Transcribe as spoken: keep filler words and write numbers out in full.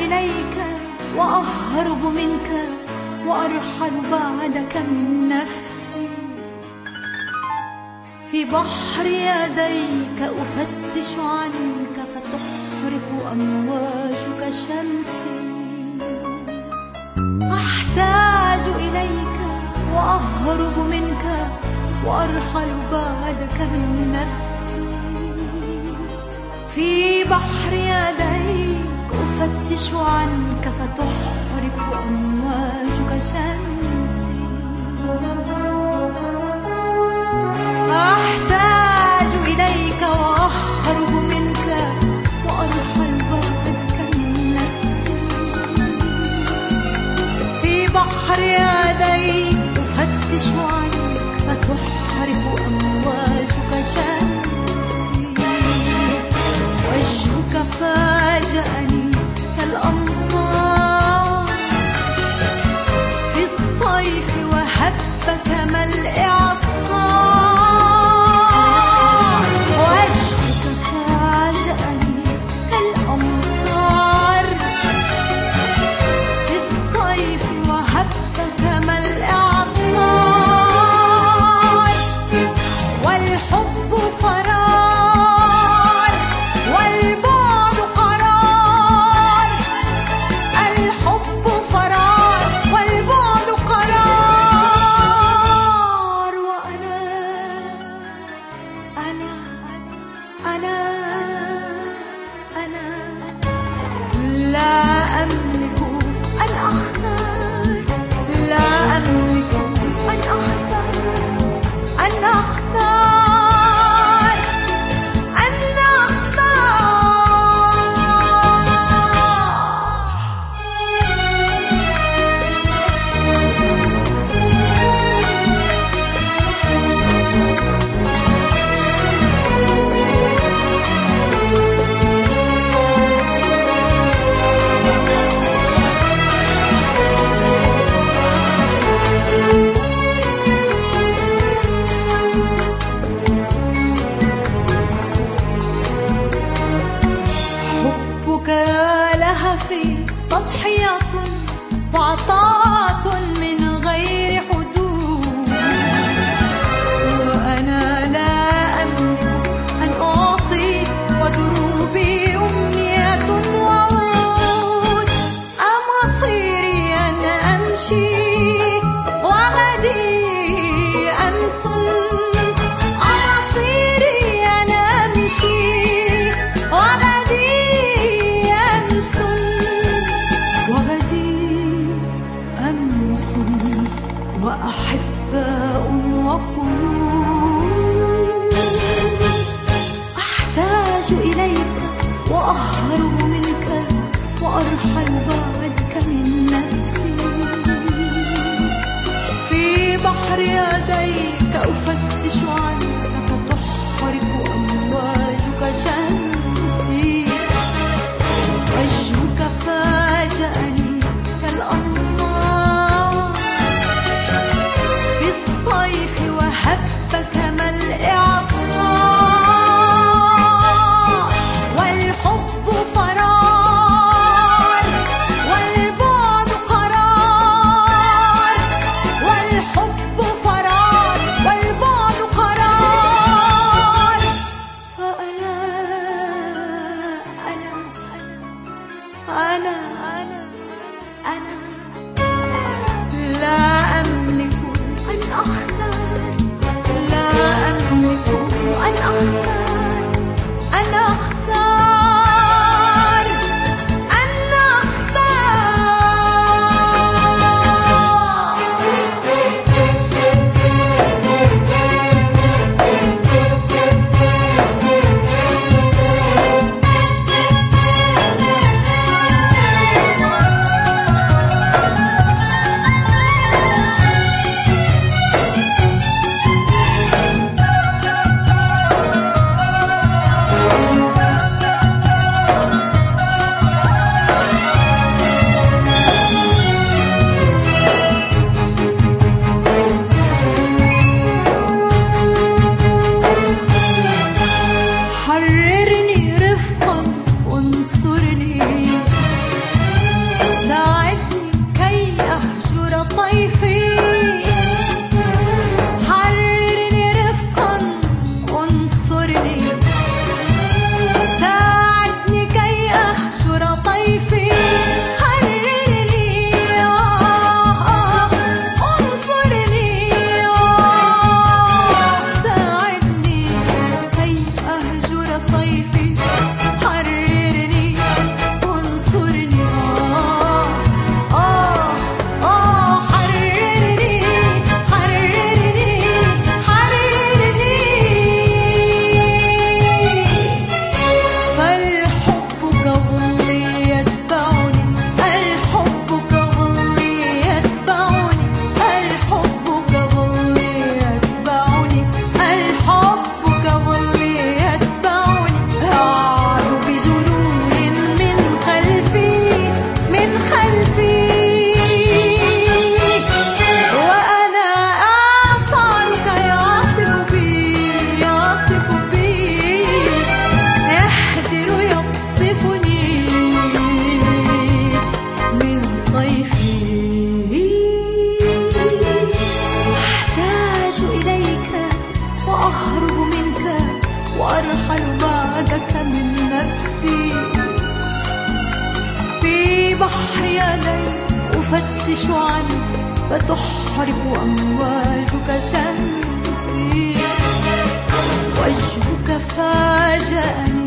إليك وأهرب منك وأرحل بعدك من نفسي. في بحر يديك أفتش عنك فتحرق أمواجك شمسي. أحتاج إليك وأهرب منك وأرحل بعدك من نفسي. في بحر يديك أفتش عنك فتحرق أمواجك شمسي. أحتاج إليك وأهرب منك وأرحل بعدك من نفسي. في بحر يديك أفتش عنك فتحرق أمواجك شمسي. وجهك فاجأني كالأمطار في الصيف وهبك ملء عصار. وجهك فاجأني كالأمطار في الصيف وهبك ملء عصار. والحب فرار والبعد قرار. الحب فرار والبعد قرار. وأنا أنا أنا أنا لا أملك أن أختار. لا أملك أن أختار أن أختار أن حبك يا لهفي تضحية وعطاء من غير حدود. وأنا لا أملك أن أعطي ودروبي أمنية ووعود. أمصيري أن أمشي وغدي أمس. أمصيري أن أمشي وغدي أمس. وغدي أمس وأحباء وقود. أحتاج إليك وأهرب منك وأرحل بعدك من نفسي. في بحر يديك أفتش عنك فتحرق أمواجك شمسي. وجهك فاجأني كالأمطار في الصيف وهبك ملء عصار. والحب فرار والبعد قرار. والحب فرار والبعد قرار. وأنا أنا أنا أنا لا أملك أن أختار. لا أملك أن أختار أن أختار أن أختار. يدي أفتش عنك فتحرق أمواجك شمسي. وجهك فاجأني